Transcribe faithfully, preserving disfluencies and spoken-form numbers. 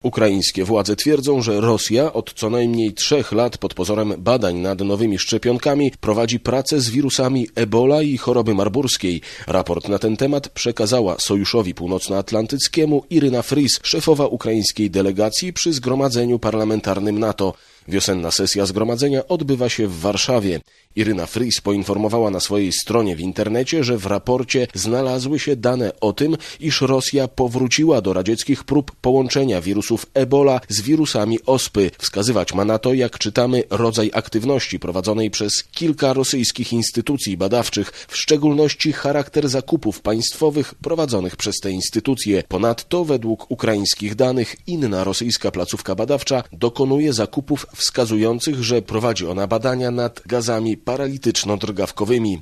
Ukraińskie władze twierdzą, że Rosja od co najmniej trzech lat pod pozorem badań nad nowymi szczepionkami prowadzi pracę z wirusami Ebola i choroby marburskiej. Raport na ten temat przekazała Sojuszowi Północnoatlantyckiemu Iryna Fries, szefowa ukraińskiej delegacji przy Zgromadzeniu Parlamentarnym NATO. Wiosenna sesja zgromadzenia odbywa się w Warszawie. Iryna Fries poinformowała na swojej stronie w internecie, że w raporcie znalazły się dane o tym, iż Rosja powróciła do radzieckich prób połączenia wirusów Ebola z wirusami ospy. Wskazywać ma na to, jak czytamy, rodzaj aktywności prowadzonej przez kilka rosyjskich instytucji badawczych, w szczególności charakter zakupów państwowych prowadzonych przez te instytucje. Ponadto, według ukraińskich danych, inna rosyjska placówka badawcza dokonuje zakupów wskazujących, że prowadzi ona badania nad gazami paralityczno-drgawkowymi.